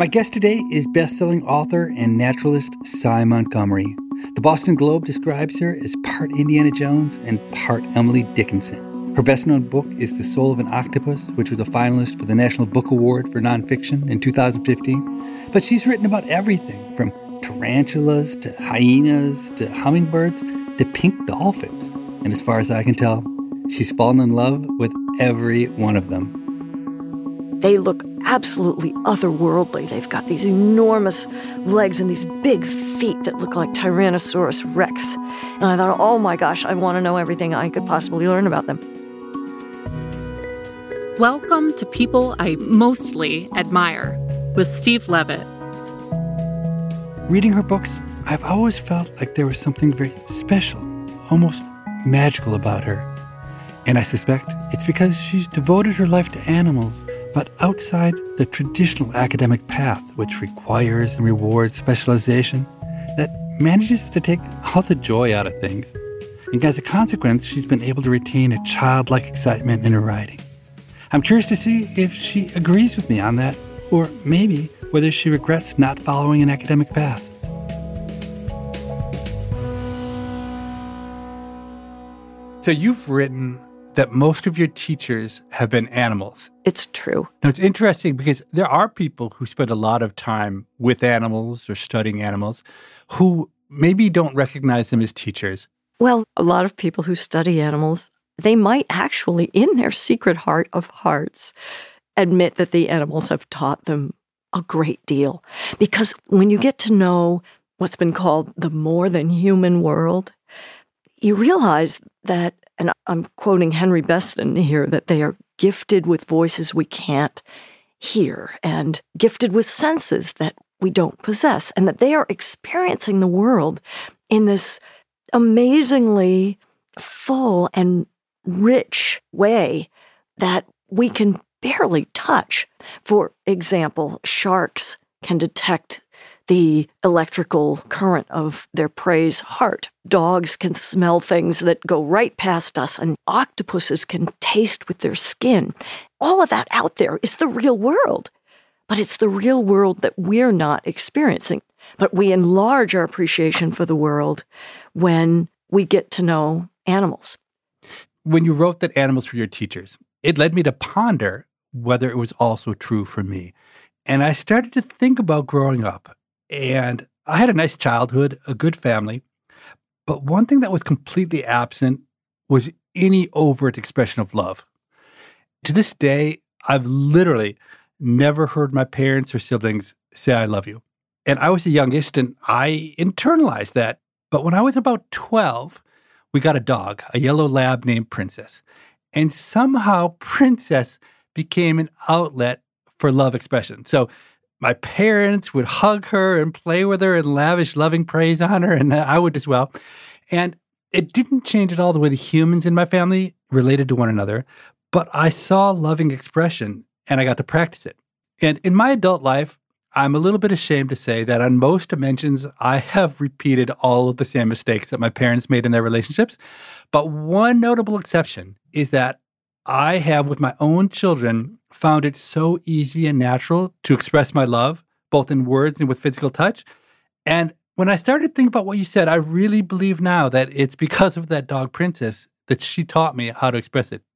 My guest today is best-selling author and naturalist Sy Montgomery. The Boston Globe describes her as part Indiana Jones and part Emily Dickinson. Her best-known book is The Soul of an Octopus, which was a finalist for the National Book Award for Nonfiction in 2015. But she's written about everything from tarantulas to hyenas to hummingbirds to pink dolphins. And as far as I can tell, she's fallen in love with every one of them. They look absolutely otherworldly. They've got these enormous legs and these big feet that look like Tyrannosaurus Rex. And I thought, oh my gosh, I want to know everything I could possibly learn about them. Welcome to People I Mostly Admire with Steve Levitt. Reading her books, I've always felt like there was something very special, almost magical about her. And I suspect it's because she's devoted her life to animals, but outside the traditional academic path, which requires and rewards specialization, that manages to take all the joy out of things. And as a consequence, she's been able to retain a childlike excitement in her writing. I'm curious to see if she agrees with me on that, or maybe whether she regrets not following an academic path. So you've written that most of your teachers have been animals. It's true. Now, it's interesting because there are people who spend a lot of time with animals or studying animals who maybe don't recognize them as teachers. Well, a lot of people who study animals, they might actually, in their secret heart of hearts, admit that the animals have taught them a great deal. Because when you get to know what's been called the more than human world, you realize that, and I'm quoting Henry Beston here, that they are gifted with voices we can't hear and gifted with senses that we don't possess, and that they are experiencing the world in this amazingly full and rich way that we can barely touch. For example, sharks can detect the electrical current of their prey's heart. Dogs can smell things that go right past us, and octopuses can taste with their skin. All of that out there is the real world, but it's the real world that we're not experiencing. But we enlarge our appreciation for the world when we get to know animals. When you wrote that animals were your teachers, it led me to ponder whether it was also true for me. And I started to think about growing up. And I had a nice childhood, a good family. But one thing that was completely absent was any overt expression of love. To this day, I've literally never heard my parents or siblings say, "I love you." And I was the youngest, and I internalized that. But when I was about 12, we got a dog, a yellow lab named Princess. And somehow Princess became an outlet for love expression. So my parents would hug her and play with her and lavish loving praise on her, and I would as well. And it didn't change at all the way the humans in my family related to one another, but I saw loving expression, and I got to practice it. And in my adult life, I'm a little bit ashamed to say that on most dimensions, I have repeated all of the same mistakes that my parents made in their relationships. But one notable exception is that I have, with my own children, found it so easy and natural to express my love, both in words and with physical touch. And when I started thinking about what you said, I really believe now that it's because of that dog Princess that she taught me how to express it.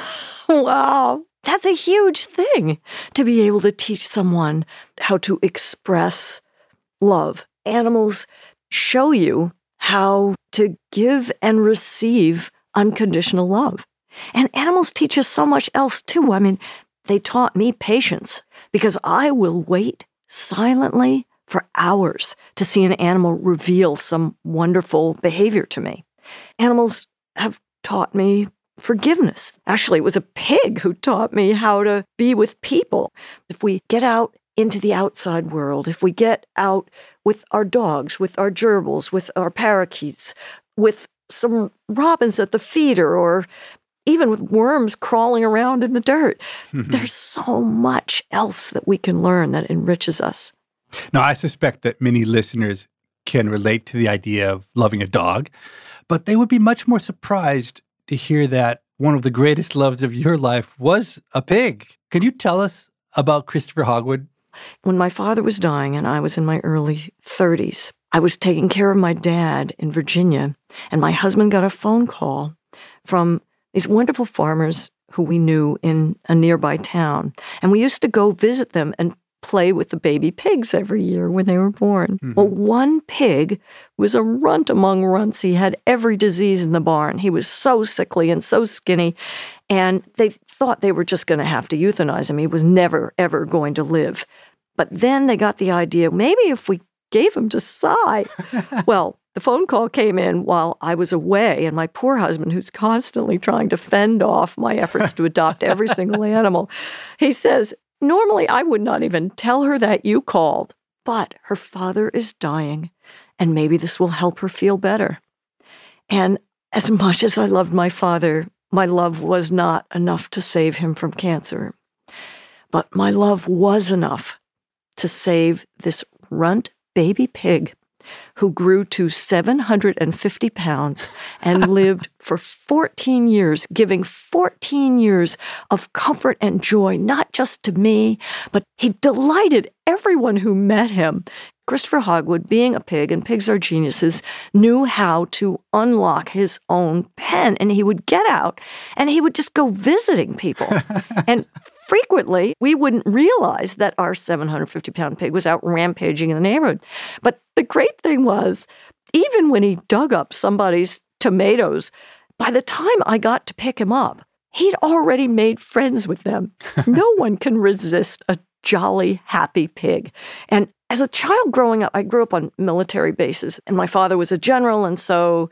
Wow. That's a huge thing, to be able to teach someone how to express love. Animals show you how to give and receive unconditional love. And animals teach us so much else, too. I mean, they taught me patience, because I will wait silently for hours to see an animal reveal some wonderful behavior to me. Animals have taught me forgiveness. Actually, it was a pig who taught me how to be with people. If we get out into the outside world, if we get out with our dogs, with our gerbils, with our parakeets, with some robins at the feeder, or even with worms crawling around in the dirt, there's so much else that we can learn that enriches us. Now, I suspect that many listeners can relate to the idea of loving a dog, but they would be much more surprised to hear that one of the greatest loves of your life was a pig. Can you tell us about Christopher Hogwood? When my father was dying and I was in my early 30s, I was taking care of my dad in Virginia, and my husband got a phone call from these wonderful farmers who we knew in a nearby town. And we used to go visit them and play with the baby pigs every year when they were born. Mm-hmm. Well, one pig was a runt among runts. He had every disease in the barn. He was so sickly and so skinny, and they thought they were just going to have to euthanize him. He was never, ever going to live. But then they got the idea, maybe if we gave him to Cy. Well, the phone call came in while I was away, and my poor husband, who's constantly trying to fend off my efforts to adopt every single animal, he says, normally I would not even tell her that you called, but her father is dying, and maybe this will help her feel better. And as much as I loved my father, my love was not enough to save him from cancer. But my love was enough to save this runt baby pig who grew to 750 pounds and lived for 14 years, giving 14 years of comfort and joy, not just to me, but he delighted everyone who met him. Christopher Hogwood, being a pig, and pigs are geniuses, knew how to unlock his own pen, and he would get out and he would just go visiting people. And frequently, we wouldn't realize that our 750-pound pig was out rampaging in the neighborhood. But the great thing was, even when he dug up somebody's tomatoes, by the time I got to pick him up, he'd already made friends with them. No one can resist a jolly, happy pig. And as a child growing up, I grew up on military bases, and my father was a general, and so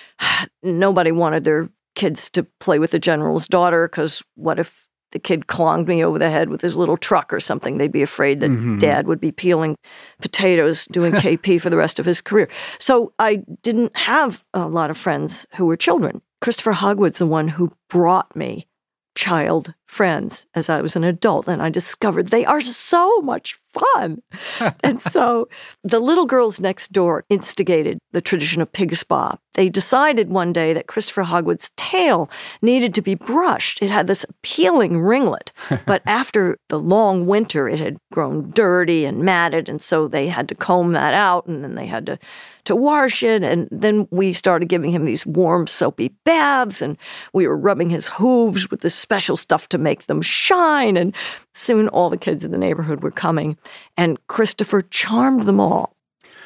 nobody wanted their kids to play with the general's daughter, because what if the kid clonged me over the head with his little truck or something? They'd be afraid that Dad would be peeling potatoes doing KP for the rest of his career. So I didn't have a lot of friends who were children. Christopher Hogwood's the one who brought me child friends as I was an adult, and I discovered they are so much fun. And so the little girls next door instigated the tradition of pig spa. They decided one day that Christopher Hogwood's tail needed to be brushed. It had this appealing ringlet, but after the long winter, it had grown dirty and matted, and so they had to comb that out, and then they had to wash it, and then we started giving him these warm, soapy baths, and we were rubbing his hooves with this special stuff to make them shine, and soon all the kids in the neighborhood were coming, and Christopher charmed them all.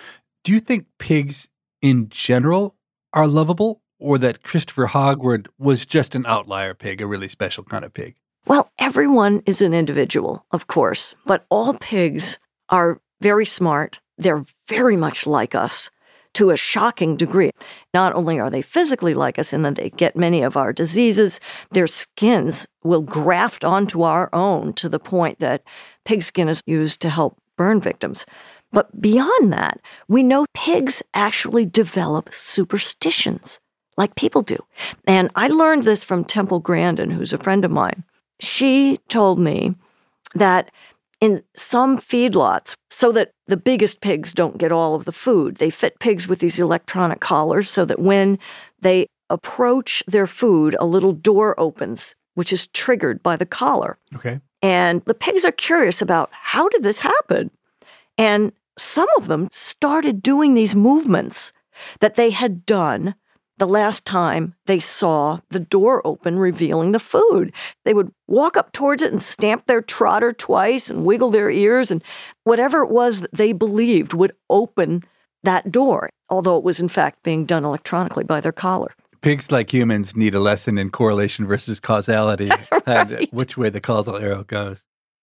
Do you think pigs in general are lovable, or that Christopher Hogwood was just an outlier pig, a really special kind of pig? Well, everyone is an individual, of course, but all pigs are very smart. They're very much like us to a shocking degree. Not only are they physically like us in that they get many of our diseases, their skins will graft onto our own to the point that pigskin is used to help burn victims. But beyond that, we know pigs actually develop superstitions like people do. And I learned this from Temple Grandin, who's a friend of mine. She told me that in some feedlots, so that the biggest pigs don't get all of the food, they fit pigs with these electronic collars so that when they approach their food, a little door opens, which is triggered by the collar. Okay. And the pigs are curious about, how did this happen? And some of them started doing these movements that they had done the last time they saw the door open, revealing the food. They would walk up towards it and stamp their trotter twice and wiggle their ears, and whatever it was that they believed would open that door, although it was in fact being done electronically by their collar. Pigs, like humans, need a lesson in correlation versus causality, right. And which way the causal arrow goes.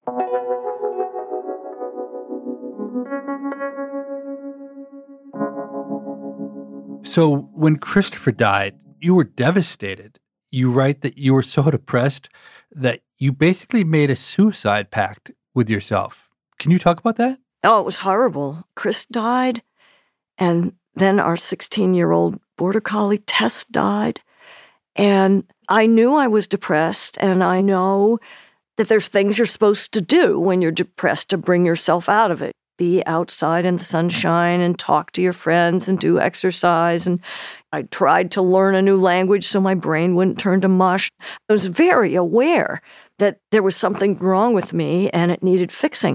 So when Christopher died, you were devastated. You write that you were so depressed that you basically made a suicide pact with yourself. Can you talk about that? Oh, it was horrible. Chris died, and then our 16-year-old border collie, Tess, died. And I knew I was depressed, and I know that there's things you're supposed to do when you're depressed to bring yourself out of it. Be outside in the sunshine and talk to your friends and do exercise. And I tried to learn a new language so my brain wouldn't turn to mush. I was very aware that there was something wrong with me and it needed fixing.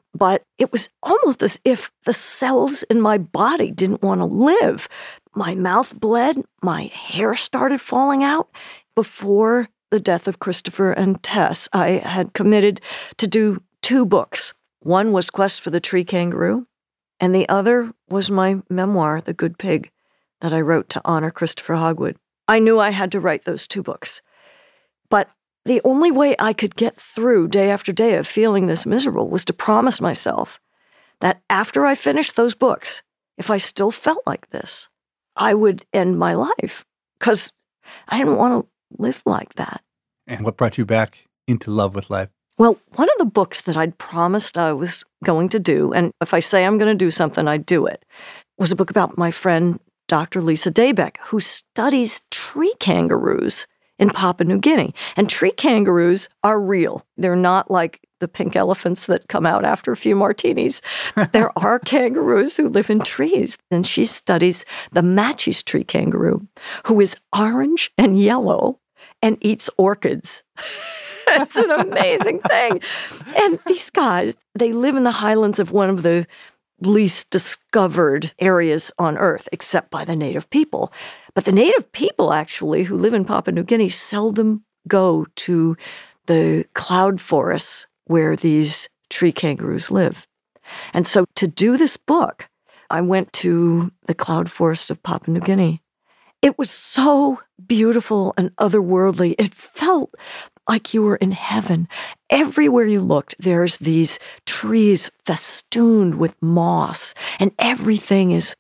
But it was almost as if the cells in my body didn't want to live. My mouth bled, my hair started falling out. Before the death of Christopher and Tess, I had committed to do 2 books. One was Quest for the Tree Kangaroo, and the other was my memoir, The Good Pig, that I wrote to honor Christopher Hogwood. I knew I had to write those 2 books. But the only way I could get through day after day of feeling this miserable was to promise myself that after I finished those books, if I still felt like this, I would end my life, because I didn't want to live like that. And what brought you back into love with life? Well, one of the books that I'd promised I was going to do, and if I say I'm going to do something, I do it, was a book about my friend, Dr. Lisa Daybeck, who studies tree kangaroos in Papua New Guinea. And tree kangaroos are real. They're not like the pink elephants that come out after a few martinis. There are kangaroos who live in trees. And she studies the Matschie's tree kangaroo, who is orange and yellow and eats orchids. It's an amazing thing. And these guys, they live in the highlands of one of the least discovered areas on Earth, except by the native people. But the native people, actually, who live in Papua New Guinea, seldom go to the cloud forests where these tree kangaroos live. And so to do this book, I went to the cloud forests of Papua New Guinea. It was so beautiful and otherworldly. It felt like you were in heaven. Everywhere you looked, there's these trees festooned with moss, and everything is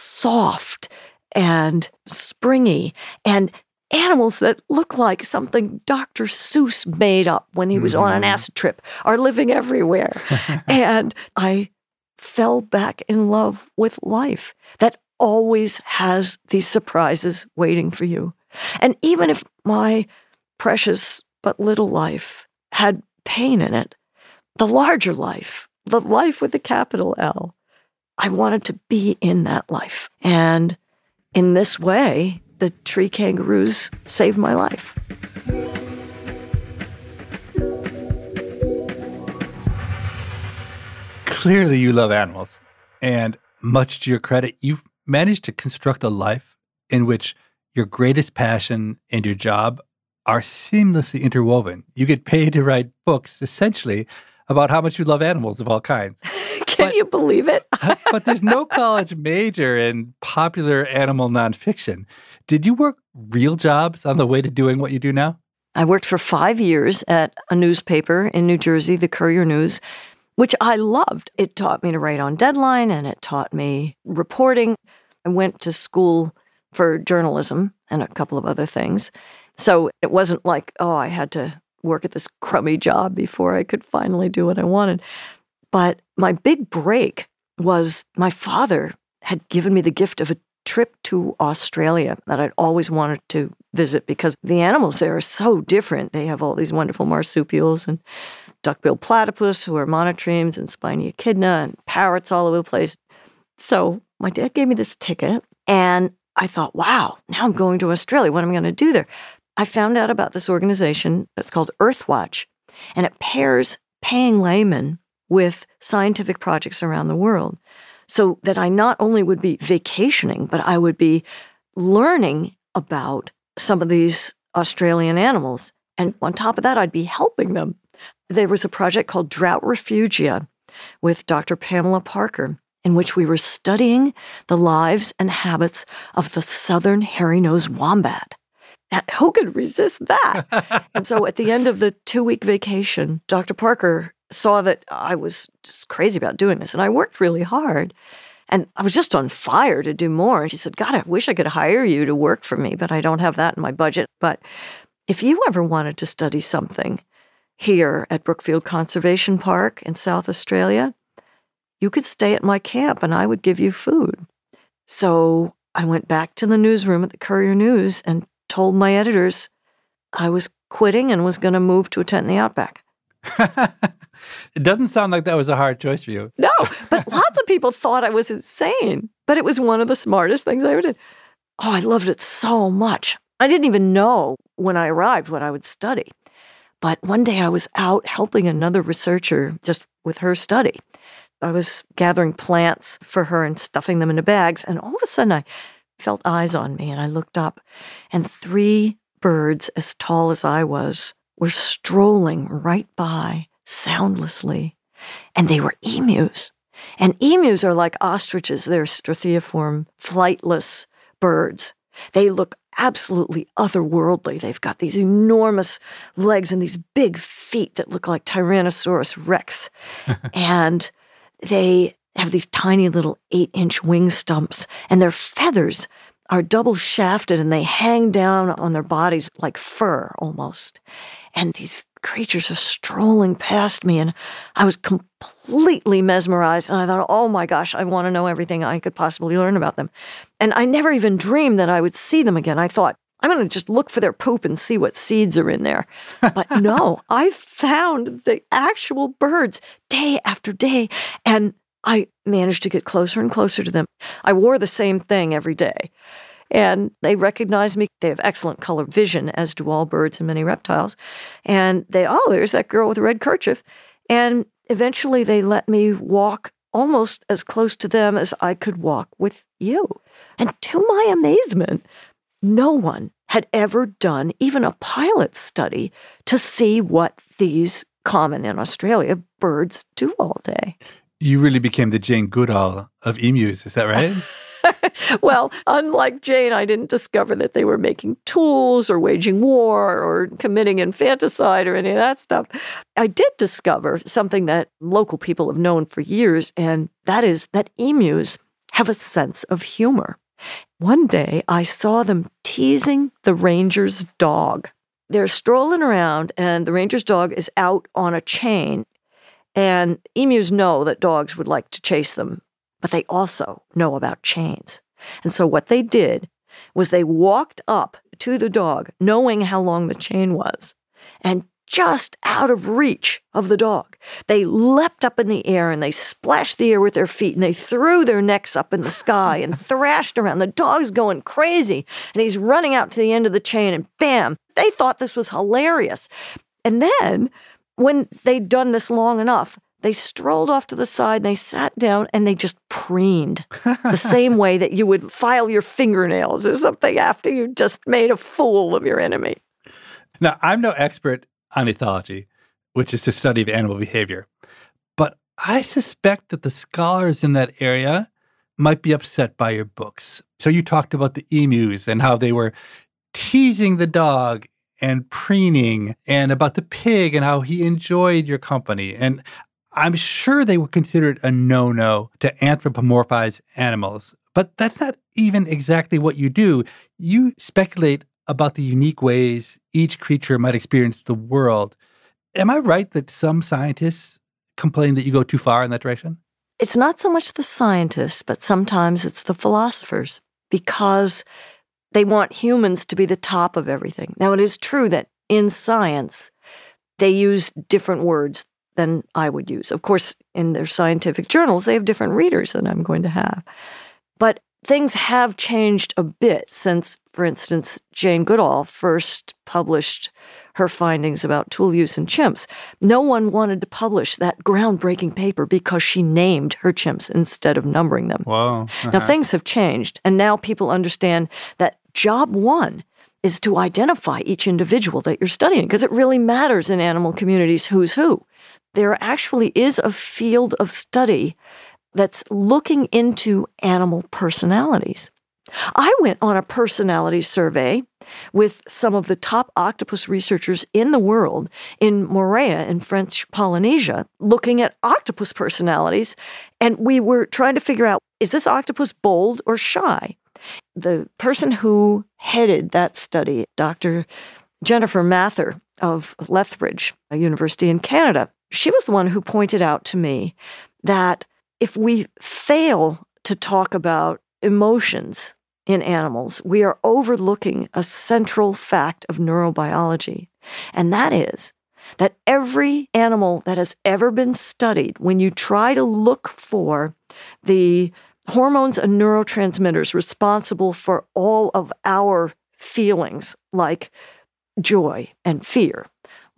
soft and springy, and animals that look like something Dr. Seuss made up when he was on an acid trip are living everywhere. And I fell back in love with life that always has these surprises waiting for you. And even if my precious but little life had pain in it, the larger life, the life with a capital L, I wanted to be in that life. And in this way, the tree kangaroos saved my life. Clearly you love animals. And much to your credit, you've managed to construct a life in which your greatest passion and your job are seamlessly interwoven. You get paid to write books, essentially, about how much you love animals of all kinds. Can you believe it? But there's no college major in popular animal nonfiction. Did you work real jobs on the way to doing what you do now? I worked for 5 years at a newspaper in New Jersey, the Courier News, which I loved. It taught me to write on deadline, and it taught me reporting. I went to school for journalism and a couple of other things. So it wasn't like, oh, I had to work at this crummy job before I could finally do what I wanted. But my big break was my father had given me the gift of a trip to Australia that I'd always wanted to visit because the animals there are so different. They have all these wonderful marsupials and duck-billed platypus who are monotremes and spiny echidna and parrots all over the place. So my dad gave me this ticket and I thought, wow, now I'm going to Australia. What am I going to do there? I found out about this organization that's called Earthwatch, and it pairs paying laymen with scientific projects around the world so that I not only would be vacationing, but I would be learning about some of these Australian animals. And on top of that, I'd be helping them. There was a project called Drought Refugia with Dr. Pamela Parker, in which we were studying the lives and habits of the southern hairy-nosed wombat. And who could resist that? And so at the end of the 2-week vacation, Dr. Parker saw that I was just crazy about doing this, and I worked really hard. And I was just on fire to do more. And she said, God, I wish I could hire you to work for me, but I don't have that in my budget. But if you ever wanted to study something here at Brookfield Conservation Park in South Australia, you could stay at my camp and I would give you food. So I went back to the newsroom at the Courier News and told my editors I was quitting and was going to move to a tent in the outback. It doesn't sound like that was a hard choice for you. No, but lots of people thought I was insane. But it was one of the smartest things I ever did. Oh, I loved it so much. I didn't even know when I arrived what I would study. But one day I was out helping another researcher just with her study. I was gathering plants for her and stuffing them into bags, and all of a sudden I felt eyes on me, and I looked up, and 3 birds as tall as I was were strolling right by soundlessly, and they were emus. And emus are like ostriches. They're strathiiform, flightless birds. They look absolutely otherworldly. They've got these enormous legs and these big feet that look like Tyrannosaurus Rex. And they have these tiny little 8-inch wing stumps, and their feathers are double shafted and they hang down on their bodies like fur almost. And these creatures are strolling past me, and I was completely mesmerized. And I thought, oh my gosh, I want to know everything I could possibly learn about them. And I never even dreamed that I would see them again. I thought, I'm going to just look for their poop and see what seeds are in there. But no, I found the actual birds day after day, and I managed to get closer and closer to them. I wore the same thing every day. And they recognized me. They have excellent color vision, as do all birds and many reptiles. And there's that girl with a red kerchief. And eventually they let me walk almost as close to them as I could walk with you. And to my amazement, no one had ever done even a pilot study to see what these common in Australia birds do all day. You really became the Jane Goodall of emus, is that right? Well, unlike Jane, I didn't discover that they were making tools or waging war or committing infanticide or any of that stuff. I did discover something that local people have known for years, and that is that emus have a sense of humor. One day, I saw them teasing the ranger's dog. They're strolling around, and the ranger's dog is out on a chain, and emus know that dogs would like to chase them, but they also know about chains. And so what they did was they walked up to the dog, knowing how long the chain was, and just out of reach of the dog, they leapt up in the air and they splashed the air with their feet and they threw their necks up in the sky and thrashed around. The dog's going crazy and he's running out to the end of the chain and bam, they thought this was hilarious. And then when they'd done this long enough, they strolled off to the side and they sat down and they just preened the same way that you would file your fingernails or something after you just made a fool of your enemy. Now, I'm no expert on ethology, which is the study of animal behavior, but I suspect that the scholars in that area might be upset by your books. So you talked about the emus and how they were teasing the dog and preening, and about the pig and how he enjoyed your company. And I'm sure they would consider it a no-no to anthropomorphize animals, but that's not even exactly what you do. You speculate about the unique ways each creature might experience the world. Am I right that some scientists complain that you go too far in that direction? It's not so much the scientists, but sometimes it's the philosophers, because they want humans to be the top of everything. Now, it is true that in science, they use different words than I would use. Of course, in their scientific journals, they have different readers than I'm going to have. But things have changed a bit since, for instance, Jane Goodall first published her findings about tool use in chimps. No one wanted to publish that groundbreaking paper because she named her chimps instead of numbering them. Whoa. Now, things have changed, and now people understand that job one is to identify each individual that you're studying, because it really matters in animal communities who's who. There actually is a field of study that's looking into animal personalities. I went on a personality survey with some of the top octopus researchers in the world in Moorea in French Polynesia, looking at octopus personalities, and we were trying to figure out, is this octopus bold or shy? The person who headed that study, Dr. Jennifer Mather of Lethbridge, a university in Canada, she was the one who pointed out to me that if we fail to talk about emotions in animals, we are overlooking a central fact of neurobiology, and that is that every animal that has ever been studied, when you try to look for the hormones and neurotransmitters responsible for all of our feelings like joy and fear,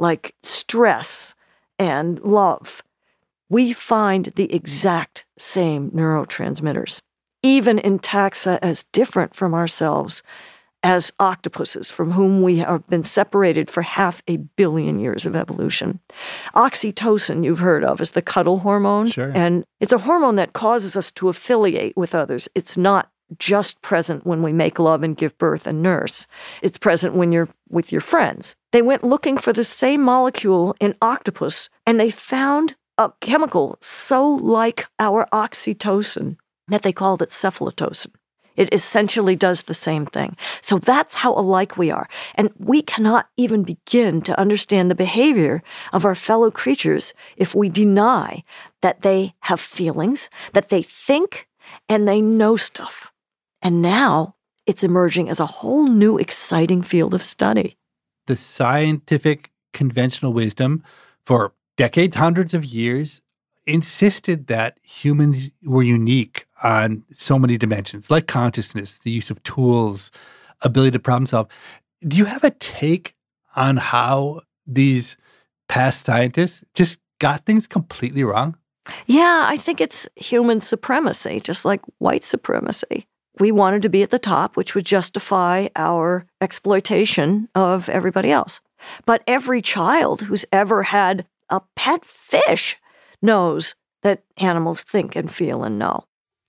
like stress and love, we find the exact same neurotransmitters, even in taxa as different from ourselves as octopuses, from whom we have been separated for 500 million years of evolution. Oxytocin, you've heard of, is the cuddle hormone. Sure. And it's a hormone that causes us to affiliate with others. It's not just present when we make love and give birth and nurse. It's present when you're with your friends. They went looking for the same molecule in octopus, and they found a chemical so like our oxytocin that they called it cephalotocin. It essentially does the same thing. So that's how alike we are. And we cannot even begin to understand the behavior of our fellow creatures if we deny that they have feelings, that they think, and they know stuff. And now it's emerging as a whole new exciting field of study. The scientific conventional wisdom for decades, hundreds of years, insisted that humans were unique on so many dimensions, like consciousness, the use of tools, ability to problem solve. Do you have a take on how these past scientists just got things completely wrong? Yeah, I think it's human supremacy, just like white supremacy. We wanted to be at the top, which would justify our exploitation of everybody else. But every child who's ever had a pet fish knows that animals think and feel and know.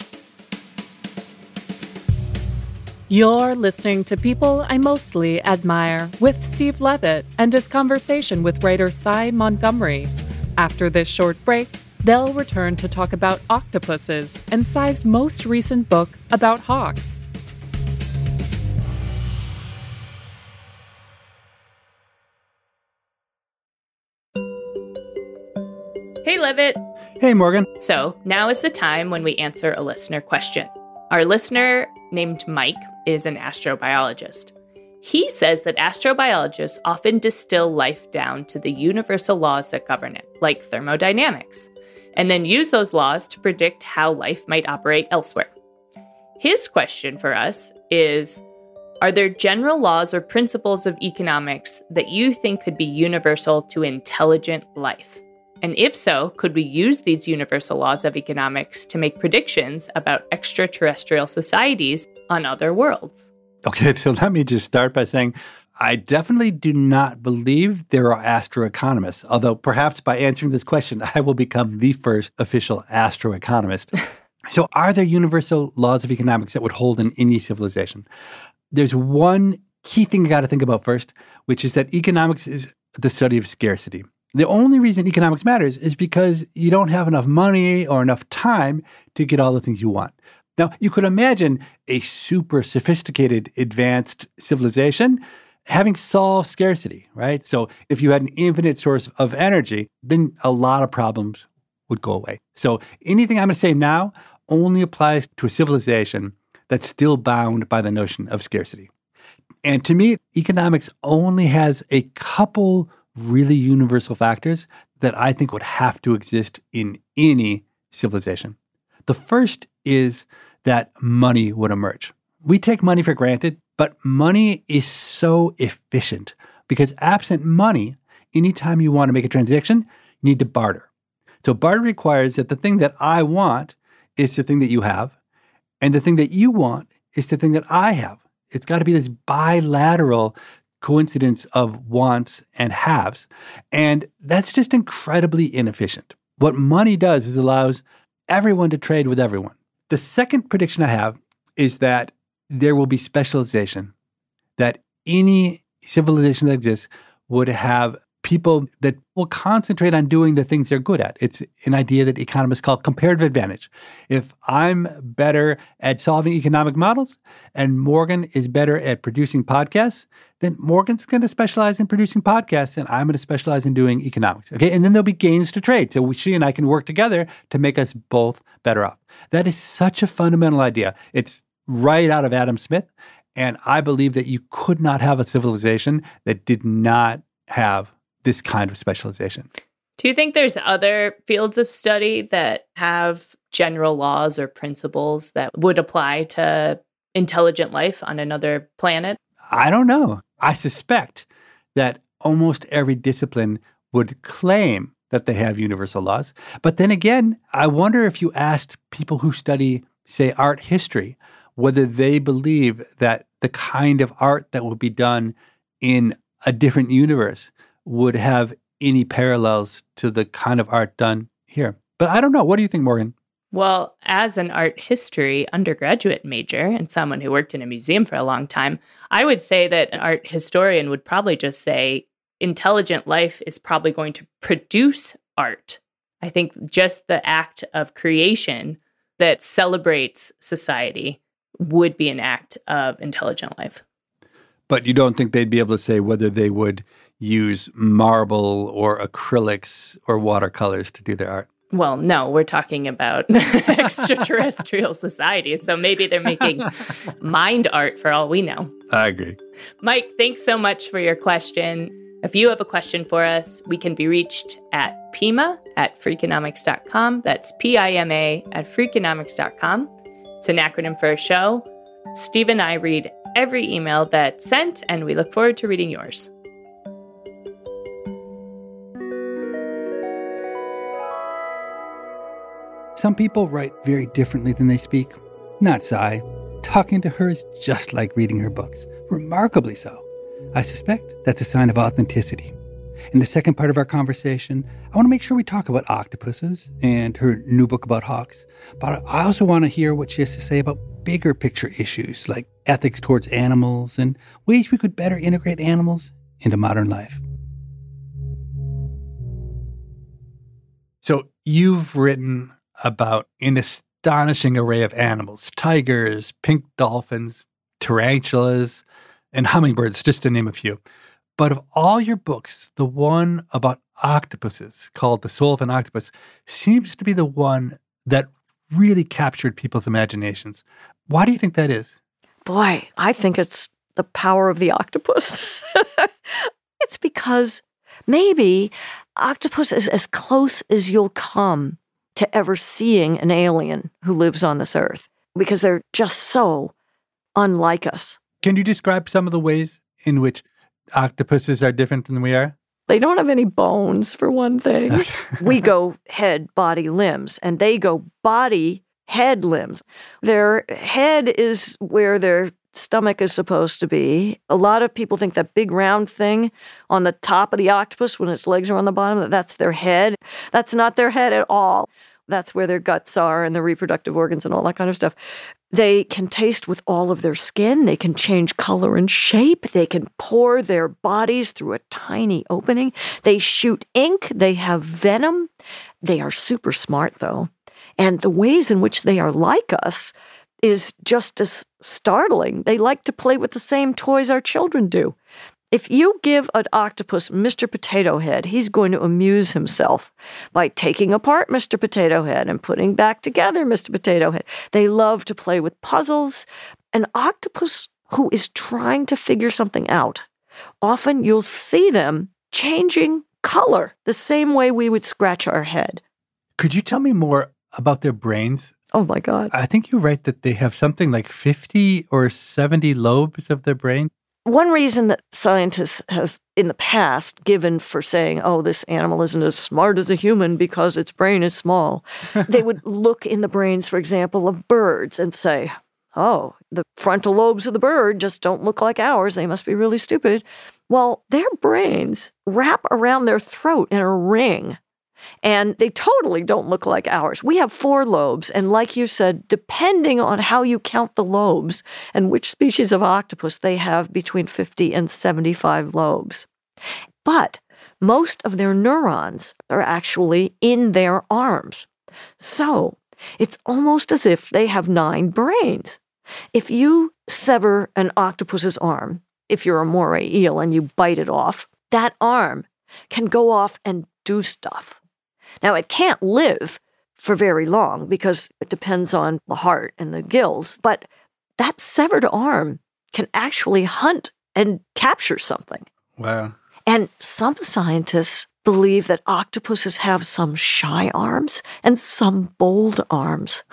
You're listening to People I Mostly Admire with Steve Levitt and his conversation with writer Sy Montgomery. After this short break, they'll return to talk about octopuses and Sy's most recent book about hawks. Hey, Levitt. Hey, Morgan. So now is the time when we answer a listener question. Our listener, named Mike, is an astrobiologist. He says that astrobiologists often distill life down to the universal laws that govern it, like thermodynamics, and then use those laws to predict how life might operate elsewhere. His question for us is, are there general laws or principles of economics that you think could be universal to intelligent life? And if so, could we use these universal laws of economics to make predictions about extraterrestrial societies on other worlds? Okay, so let me just start by saying I definitely do not believe there are astroeconomists, although perhaps by answering this question, I will become the first official astroeconomist. So are there universal laws of economics that would hold in any civilization? There's one key thing you got to think about first, which is that economics is the study of scarcity. The only reason economics matters is because you don't have enough money or enough time to get all the things you want. Now, you could imagine a super sophisticated, advanced civilization having solved scarcity, right? So if you had an infinite source of energy, then a lot of problems would go away. So anything I'm going to say now only applies to a civilization that's still bound by the notion of scarcity. And to me, economics only has a couple really universal factors that I think would have to exist in any civilization. The first is that money would emerge. We take money for granted, but money is so efficient because absent money, anytime you want to make a transaction, you need to barter. So barter requires that the thing that I want is the thing that you have, and the thing that you want is the thing that I have. It's got to be this bilateral coincidence of wants and haves. And that's just incredibly inefficient. What money does is allows everyone to trade with everyone. The second prediction I have is that there will be specialization, that any civilization that exists would have people that will concentrate on doing the things they're good at. It's an idea that economists call comparative advantage. If I'm better at solving economic models and Morgan is better at producing podcasts, then Morgan's going to specialize in producing podcasts and I'm going to specialize in doing economics. Okay. And then there'll be gains to trade. So she and I can work together to make us both better off. That is such a fundamental idea. It's right out of Adam Smith. And I believe that you could not have a civilization that did not have this kind of specialization. Do you think there's other fields of study that have general laws or principles that would apply to intelligent life on another planet? I don't know. I suspect that almost every discipline would claim that they have universal laws. But then again, I wonder if you asked people who study, say, art history, whether they believe that the kind of art that would be done in a different universe would have any parallels to the kind of art done here. But I don't know. What do you think, Morgan? Well, as an art history undergraduate major and someone who worked in a museum for a long time, I would say that an art historian would probably just say intelligent life is probably going to produce art. I think just the act of creation that celebrates society would be an act of intelligent life. But you don't think they'd be able to say whether they would use marble or acrylics or watercolors to do their art? Well, no, we're talking about extraterrestrial society. So maybe they're making mind art for all we know. I agree. Mike, thanks so much for your question. If you have a question for us, we can be reached at pima@freakonomics.com. That's PIMA@freakonomics.com. It's an acronym for a show. Steve and I read every email that's sent, and we look forward to reading yours. Some people write very differently than they speak. Not Sai. Talking to her is just like reading her books. Remarkably so. I suspect that's a sign of authenticity. In the second part of our conversation, I want to make sure we talk about octopuses and her new book about hawks. But I also want to hear what she has to say about bigger picture issues like ethics towards animals and ways we could better integrate animals into modern life. So you've written about an astonishing array of animals: tigers, pink dolphins, tarantulas, and hummingbirds, just to name a few. But of all your books, the one about octopuses, called The Soul of an Octopus, seems to be the one that really captured people's imaginations. Why do you think that is? Boy, I think it's the power of the octopus. It's because maybe octopus is as close as you'll come to ever seeing an alien who lives on this earth, because they're just so unlike us. Can you describe some of the ways in which octopuses are different than we are? They don't have any bones, for one thing. We go head, body, limbs, and they go body, head, limbs. Their head is where their stomach is supposed to be. A lot of people think that big round thing on the top of the octopus when its legs are on the bottom, that's their head. That's not their head at all. That's where their guts are and the reproductive organs and all that kind of stuff. They can taste with all of their skin. They can change color and shape. They can pour their bodies through a tiny opening. They shoot ink. They have venom. They are super smart, though. And the ways in which they are like us is just as startling. They like to play with the same toys our children do. If you give an octopus Mr. Potato Head, he's going to amuse himself by taking apart Mr. Potato Head and putting back together Mr. Potato Head. They love to play with puzzles. An octopus who is trying to figure something out, often you'll see them changing color the same way we would scratch our head. Could you tell me more about their brains? Oh, my God. I think you write that they have something like 50 or 70 lobes of their brain. One reason that scientists have in the past given for saying, oh, this animal isn't as smart as a human because its brain is small, they would look in the brains, for example, of birds and say, oh, the frontal lobes of the bird just don't look like ours. They must be really stupid. Well, their brains wrap around their throat in a ring. And they totally don't look like ours. We have 4 lobes. And like you said, depending on how you count the lobes and which species of octopus, they have between 50 and 75 lobes. But most of their neurons are actually in their arms. So it's almost as if they have 9 brains. If you sever an octopus's arm, if you're a moray eel and you bite it off, that arm can go off and do stuff. Now, it can't live for very long because it depends on the heart and the gills, but that severed arm can actually hunt and capture something. Wow. And some scientists believe that octopuses have some shy arms and some bold arms.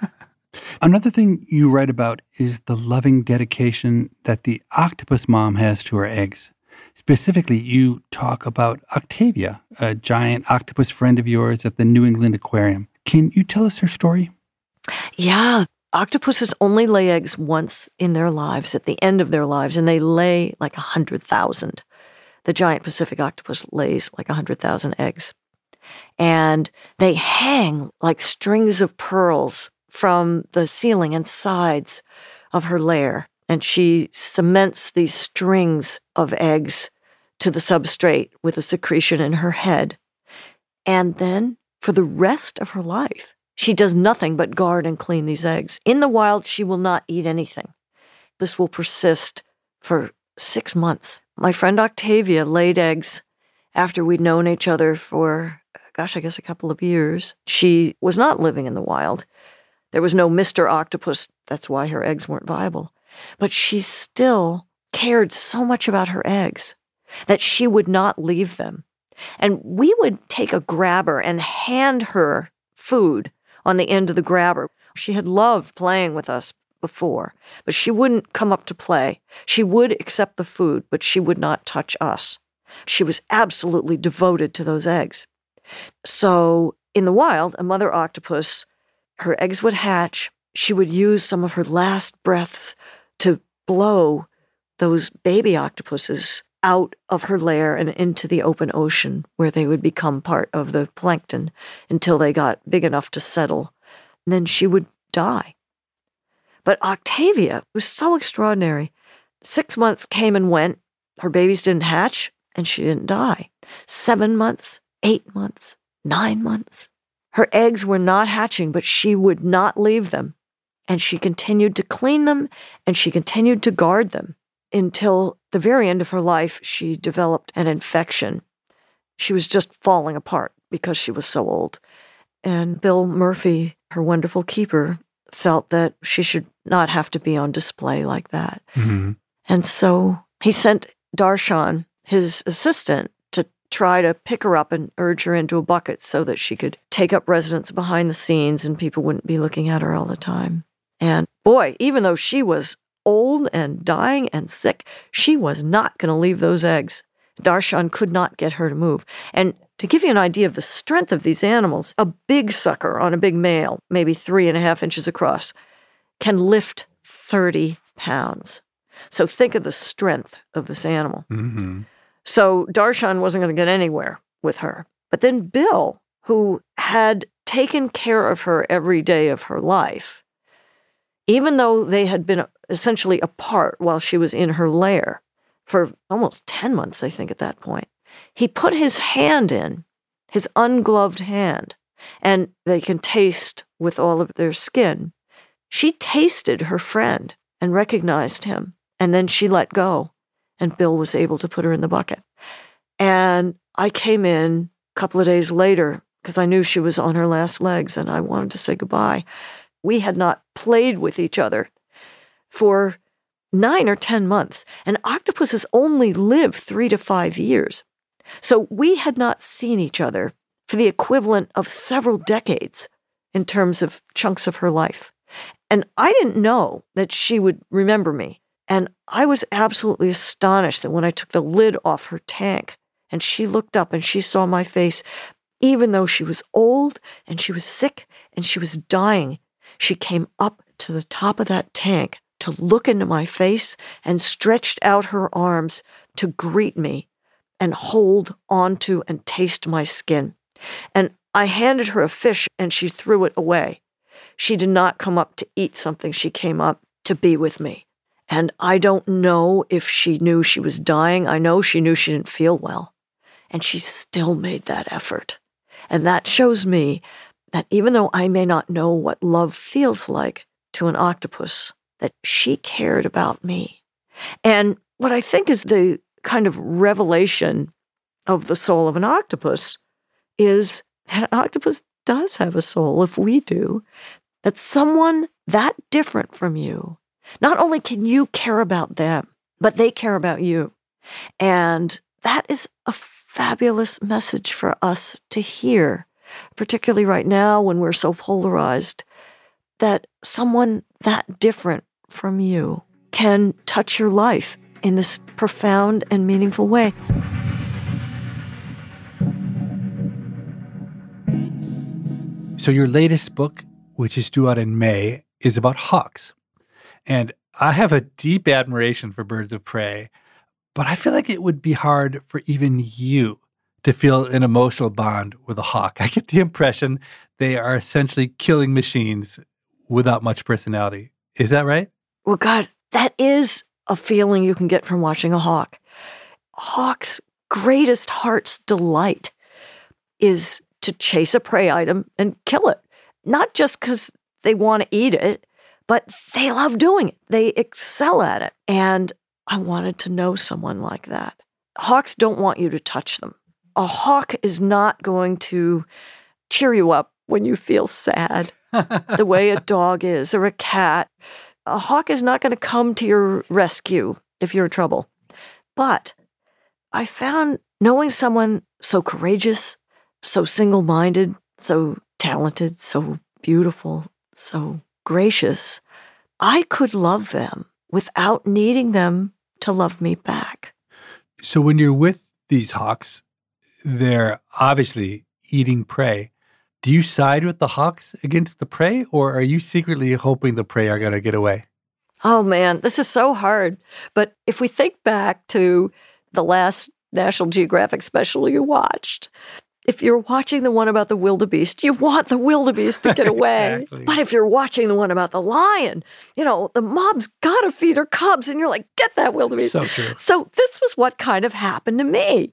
Another thing you write about is the loving dedication that the octopus mom has to her eggs. Specifically, you talk about Octavia, a giant octopus friend of yours at the New England Aquarium. Can you tell us her story? Yeah. Octopuses only lay eggs once in their lives, at the end of their lives, and they lay like 100,000. The giant Pacific octopus lays like 100,000 eggs. And they hang like strings of pearls from the ceiling and sides of her lair. And she cements these strings of eggs to the substrate with a secretion in her head. And then, for the rest of her life, she does nothing but guard and clean these eggs. In the wild, she will not eat anything. This will persist for 6 months. My friend Octavia laid eggs after we'd known each other for, I guess a couple of years. She was not living in the wild. There was no Mr. Octopus. That's why her eggs weren't viable. But she still cared so much about her eggs that she would not leave them. And we would take a grabber and hand her food on the end of the grabber. She had loved playing with us before, but she wouldn't come up to play. She would accept the food, but she would not touch us. She was absolutely devoted to those eggs. So in the wild, a mother octopus, her eggs would hatch. She would use some of her last breaths to blow those baby octopuses out of her lair and into the open ocean, where they would become part of the plankton until they got big enough to settle. And then she would die. But Octavia was so extraordinary. 6 months came and went. Her babies didn't hatch, and she didn't die. 7 months, 8 months, 9 months. Her eggs were not hatching, but she would not leave them. And she continued to clean them, and she continued to guard them until the very end of her life. She developed an infection. She was just falling apart because she was so old. And Bill Murphy, her wonderful keeper, felt that she should not have to be on display like that. Mm-hmm. And so he sent Darshan, his assistant, to try to pick her up and urge her into a bucket so that she could take up residence behind the scenes and people wouldn't be looking at her all the time. And boy, even though she was old and dying and sick, she was not going to leave those eggs. Darshan could not get her to move. And to give you an idea of the strength of these animals, a big sucker on a big male, maybe 3.5 inches across, can lift 30 pounds. So think of the strength of this animal. Mm-hmm. So Darshan wasn't going to get anywhere with her. But then Bill, who had taken care of her every day of her life, even though they had been essentially apart while she was in her lair for almost 10 months, I think, at that point, he put his hand in, his ungloved hand, and they can taste with all of their skin. She tasted her friend and recognized him, and then she let go, and Bill was able to put her in the bucket. And I came in a couple of days later because I knew she was on her last legs, and I wanted to say goodbye. We had not played with each other for 9 or 10 months, and octopuses only live 3 to 5 years. So we had not seen each other for the equivalent of several decades in terms of chunks of her life. And I didn't know that she would remember me. And I was absolutely astonished that when I took the lid off her tank and she looked up and she saw my face, even though she was old and she was sick and she was dying, she came up to the top of that tank to look into my face and stretched out her arms to greet me and hold onto and taste my skin. And I handed her a fish and she threw it away. She did not come up to eat something. She came up to be with me. And I don't know if she knew she was dying. I know she knew she didn't feel well. And she still made that effort. And that shows me that even though I may not know what love feels like to an octopus, that she cared about me. And what I think is the kind of revelation of the soul of an octopus is that an octopus does have a soul, if we do, that someone that different from you, not only can you care about them, but they care about you. And that is a fabulous message for us to hear, particularly right now when we're so polarized, that someone that different from you can touch your life in this profound and meaningful way. So your latest book, which is due out in May, is about hawks. And I have a deep admiration for birds of prey, but I feel like it would be hard for even you to feel an emotional bond with a hawk. I get the impression they are essentially killing machines without much personality. Is that right? Well, God, that is a feeling you can get from watching a hawk. A hawk's greatest heart's delight is to chase a prey item and kill it. Not just because they want to eat it, but they love doing it. They excel at it. And I wanted to know someone like that. Hawks don't want you to touch them. A hawk is not going to cheer you up when you feel sad, the way a dog is or a cat. A hawk is not going to come to your rescue if you're in trouble. But I found knowing someone so courageous, so single-minded, so talented, so beautiful, so gracious, I could love them without needing them to love me back. So when you're with these hawks, they're obviously eating prey. Do you side with the hawks against the prey, or are you secretly hoping the prey are going to get away? Oh, man, this is so hard. But if we think back to the last National Geographic special you watched, if you're watching the one about the wildebeest, you want the wildebeest to get away. Exactly. But if you're watching the one about the lion, the mom's got to feed her cubs, and you're like, get that wildebeest. So true. So this was what kind of happened to me.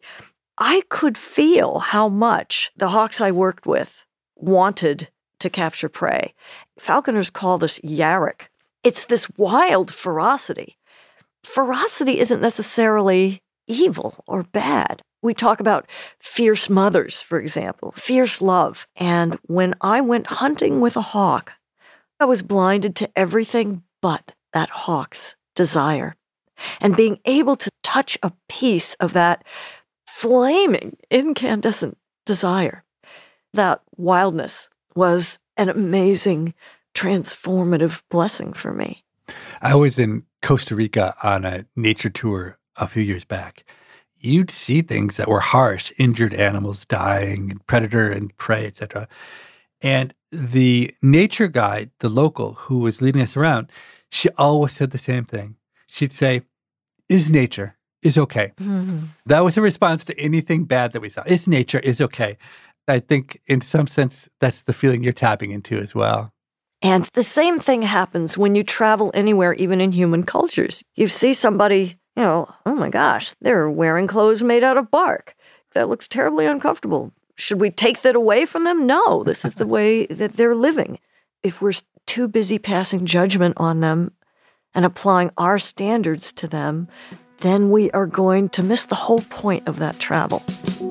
I could feel how much the hawks I worked with wanted to capture prey. Falconers call this yarrick. It's this wild ferocity. Ferocity isn't necessarily evil or bad. We talk about fierce mothers, for example, fierce love. And when I went hunting with a hawk, I was blinded to everything but that hawk's desire. And being able to touch a piece of that flaming, incandescent desire, that wildness was an amazing, transformative blessing for me. I was in Costa Rica on a nature tour a few years back. You'd see things that were harsh, injured animals dying, predator and prey, etc. And the nature guide, the local who was leading us around, she always said the same thing. She'd say, is nature, is okay. Mm-hmm. That was a response to anything bad that we saw. Is nature, is okay. I think in some sense, that's the feeling you're tapping into as well. And the same thing happens when you travel anywhere, even in human cultures. You see somebody, oh my gosh, they're wearing clothes made out of bark. That looks terribly uncomfortable. Should we take that away from them? No, this is the way that they're living. If we're too busy passing judgment on them and applying our standards to them, then we are going to miss the whole point of that travel.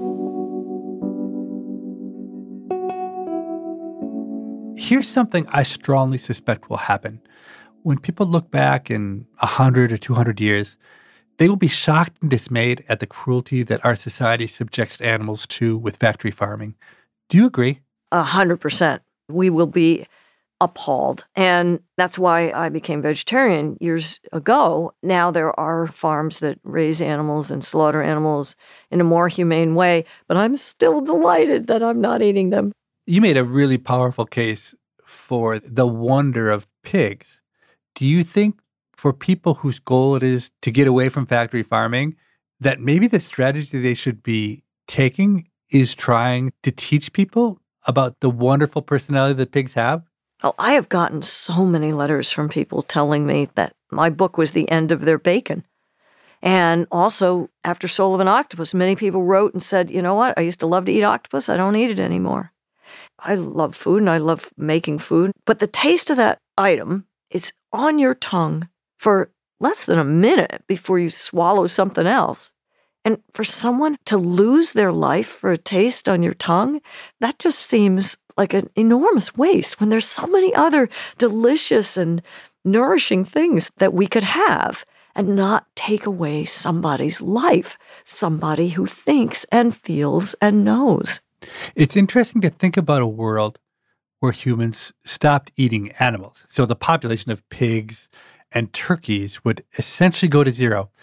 Here's something I strongly suspect will happen. When people look back in 100 or 200 years, they will be shocked and dismayed at the cruelty that our society subjects animals to with factory farming. Do you agree? 100%. We will be appalled. And that's why I became vegetarian years ago. Now there are farms that raise animals and slaughter animals in a more humane way, but I'm still delighted that I'm not eating them. You made a really powerful case for the wonder of pigs. Do you think for people whose goal it is to get away from factory farming, that maybe the strategy they should be taking is trying to teach people about the wonderful personality that pigs have? Oh, I have gotten so many letters from people telling me that my book was the end of their bacon. And also, after Soul of an Octopus, many people wrote and said, you know what, I used to love to eat octopus. I don't eat it anymore. I love food and I love making food. But the taste of that item is on your tongue for less than a minute before you swallow something else. And for someone to lose their life for a taste on your tongue, that just seems like an enormous waste when there's so many other delicious and nourishing things that we could have and not take away somebody's life, somebody who thinks and feels and knows. It's interesting to think about a world where humans stopped eating animals. So the population of pigs and turkeys would essentially go to zero.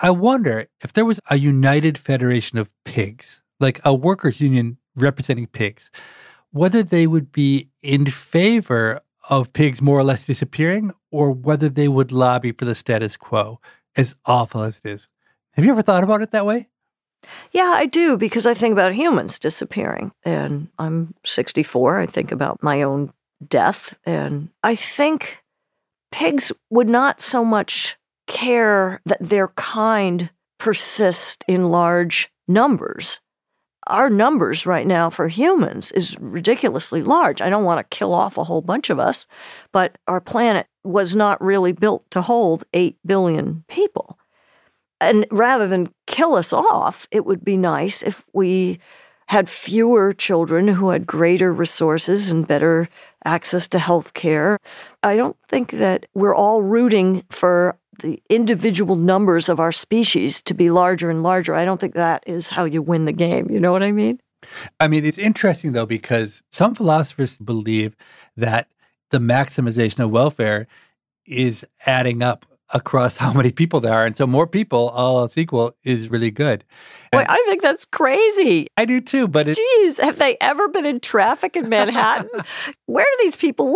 I wonder if there was a united federation of pigs, like a workers' union representing pigs, whether they would be in favor of pigs more or less disappearing, or whether they would lobby for the status quo, as awful as it is. Have you ever thought about it that way? Yeah, I do, because I think about humans disappearing. And I'm 64. I think about my own death. And I think pigs would not so much care that their kind persist in large numbers. Our numbers right now for humans is ridiculously large. I don't want to kill off a whole bunch of us, but our planet was not really built to hold 8 billion people. And rather than kill us off, it would be nice if we had fewer children who had greater resources and better access to health care. I don't think that we're all rooting for the individual numbers of our species to be larger and larger. I don't think that is how you win the game. You know what I mean? I mean, it's interesting, though, because some philosophers believe that the maximization of welfare is adding up across how many people there are. And so more people, all else equal, is really good. Boy, I think that's crazy. I do too, but Geez, have they ever been in traffic in Manhattan? Where do these people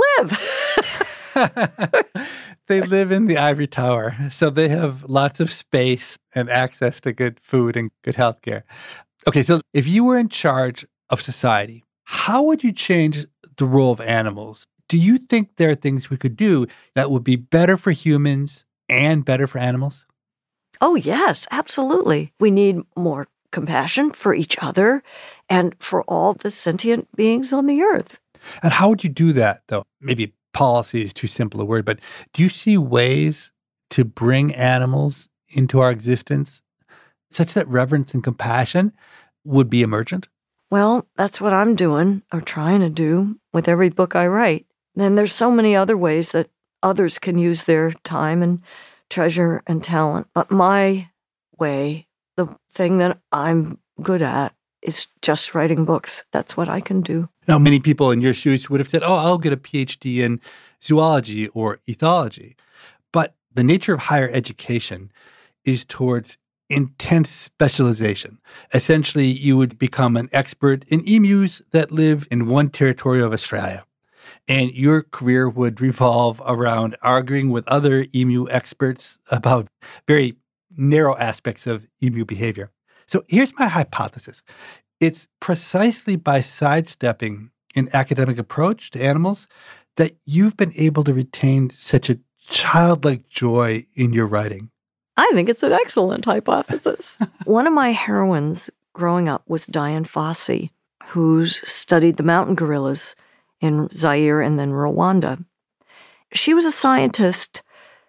live? They live in the ivory tower, so they have lots of space and access to good food and good health care. Okay, so if you were in charge of society, how would you change the role of animals? Do you think there are things we could do that would be better for humans and better for animals? Oh, yes, absolutely. We need more compassion for each other and for all the sentient beings on the earth. And how would you do that, though? Maybe policy is too simple a word, but do you see ways to bring animals into our existence such that reverence and compassion would be emergent? Well, that's what I'm doing or trying to do with every book I write. Then there's so many other ways that others can use their time and treasure and talent. But my way, the thing that I'm good at, is just writing books. That's what I can do. Now, many people in your shoes would have said, I'll get a PhD in zoology or ethology. But the nature of higher education is towards intense specialization. Essentially, you would become an expert in emus that live in one territory of Australia. And your career would revolve around arguing with other emu experts about very narrow aspects of emu behavior. So here's my hypothesis. It's precisely by sidestepping an academic approach to animals that you've been able to retain such a childlike joy in your writing. I think it's an excellent hypothesis. One of my heroines growing up was Dian Fossey, who studied the mountain gorillas in Zaire and then Rwanda. She was a scientist,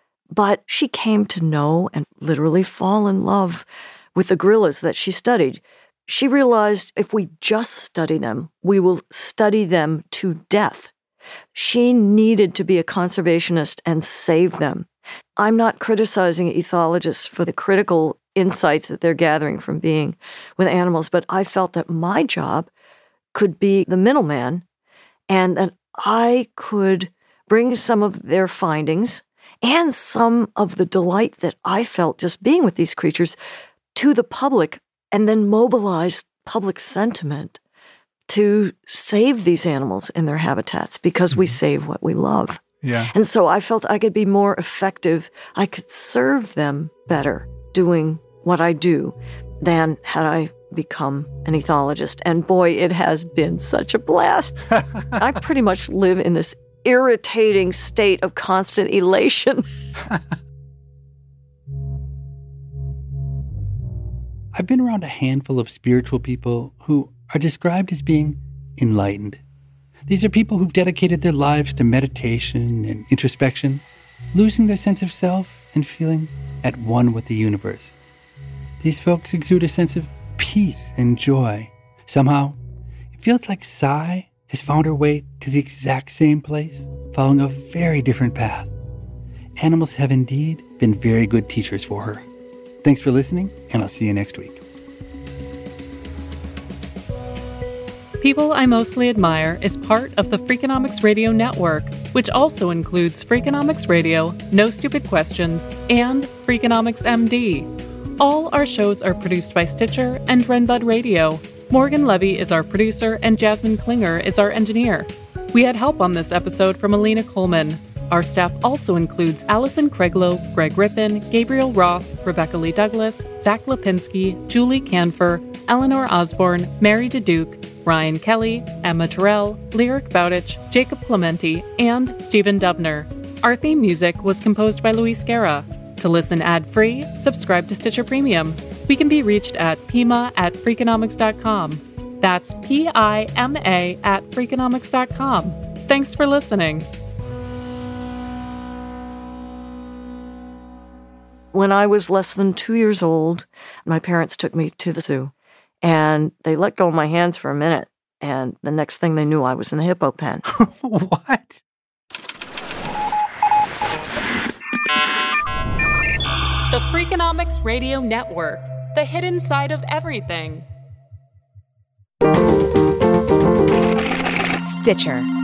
but she came to know and literally fall in love with the gorillas that she studied. She realized if we just study them, we will study them to death. She needed to be a conservationist and save them. I'm not criticizing ethologists for the critical insights that they're gathering from being with animals, but I felt that my job could be the middleman and that I could bring some of their findings and some of the delight that I felt just being with these creatures to the public and then mobilize public sentiment to save these animals in their habitats because we save what we love. Yeah. And so I felt I could be more effective. I could serve them better doing what I do than had I become an ethologist. And boy, it has been such a blast. I pretty much live in this irritating state of constant elation. I've been around a handful of spiritual people who are described as being enlightened. These are people who've dedicated their lives to meditation and introspection, losing their sense of self and feeling at one with the universe. These folks exude a sense of peace and joy. Somehow, it feels like Sai has found her way to the exact same place, following a very different path. Animals have indeed been very good teachers for her. Thanks for listening, and I'll see you next week. People I Mostly Admire is part of the Freakonomics Radio Network, which also includes Freakonomics Radio, No Stupid Questions, and Freakonomics MD. All our shows are produced by Stitcher and Renbud Radio. Morgan Levy is our producer, and Jasmine Klinger is our engineer. We had help on this episode from Alina Coleman. Our staff also includes Allison Craiglow, Greg Rippin, Gabriel Roth, Rebecca Lee Douglas, Zach Lipinski, Julie Canfer, Eleanor Osborne, Mary DeDuke, Ryan Kelly, Emma Terrell, Lyric Bowditch, Jacob Clementi, and Stephen Dubner. Our theme music was composed by Luis Guerra. To listen ad-free, subscribe to Stitcher Premium. We can be reached at pima@freakonomics.com. That's PIMA@freakonomics.com. Thanks for listening. When I was less than 2 years old, my parents took me to the zoo, and they let go of my hands for a minute, and the next thing they knew, I was in the hippo pen. What? The Freakonomics Radio Network, the hidden side of everything. Stitcher.